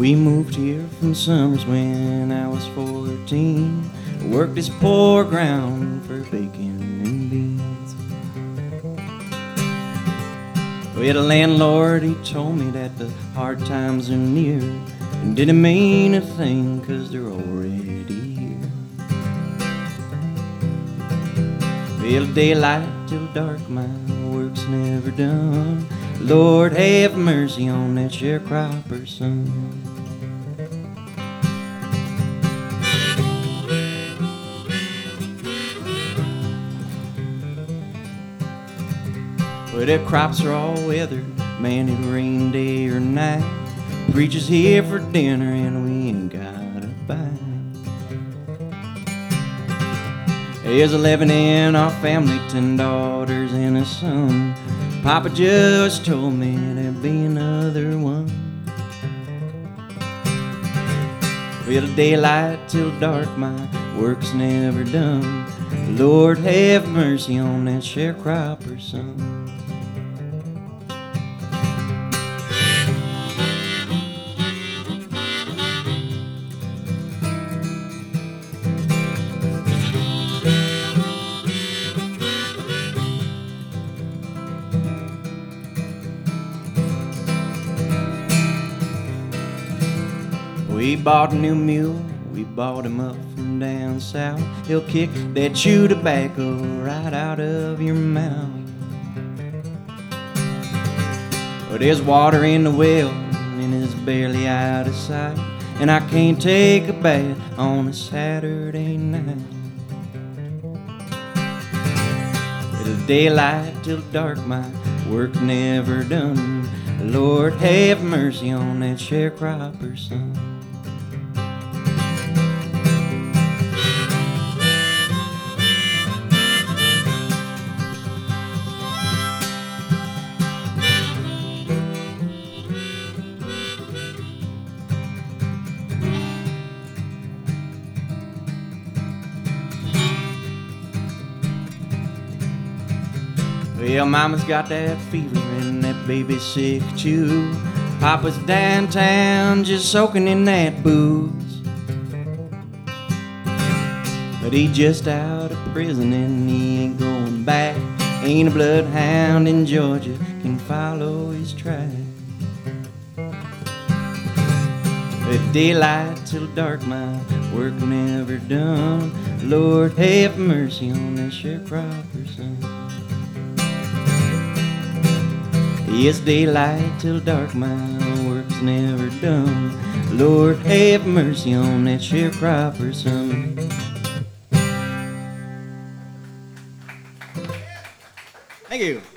We moved here from Summers when I was 14. Worked this poor ground for bacon and beans. Well, the landlord, he told me that the hard times are near, and didn't mean a thing 'cause they're already here. Well, daylight till dark, my work's never done. Lord have mercy on that sharecropper son. Well, their crops are all weathered, man, it rain day or night. Preacher's here for dinner and we ain't got a bite. There's 11 in our family, 10 daughters and a son. Papa just told me there'd be another one. Well, daylight till dark, my work's never done. Lord have mercy on that sharecropper son. We bought a new mule, we bought him up from down south. He'll kick that chew tobacco right out of your mouth. But there's water in the well and it's barely out of sight, and I can't take a bath on a Saturday night. It'll daylight till dark, my work never done. Lord have mercy on that sharecropper son. Well, mama's got that fever and that baby's sick too. Papa's downtown just soaking in that booze. But he just out of prison and he ain't going back. Ain't a bloodhound in Georgia can follow his track. At daylight till dark, my work never done. Lord have mercy on that sharecropper son. Yes, daylight till dark, my work's never done. Lord have mercy on that sharecropper son. Thank you.